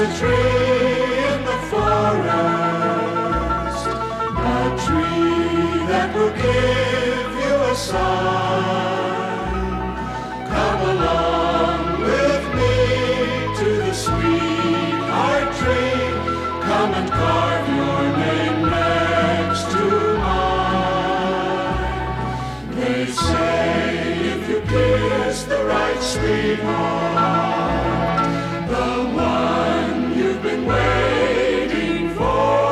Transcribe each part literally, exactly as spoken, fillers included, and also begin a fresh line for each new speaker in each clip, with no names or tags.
tree in the forest, a tree that will give you a sign. Come along with me to the sweetheart tree. Come and carve your name next to mine. They say if you kiss the right sweetheart, the one you've been waiting for,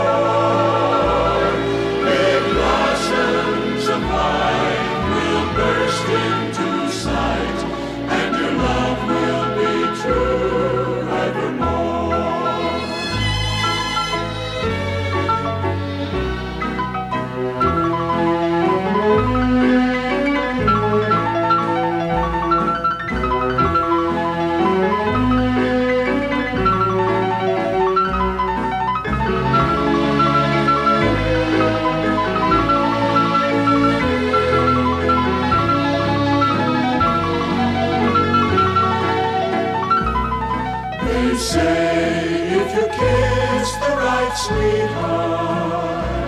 big blossoms of light will burst into sight, and your love will be true evermore. They say if you kiss the right sweetheart,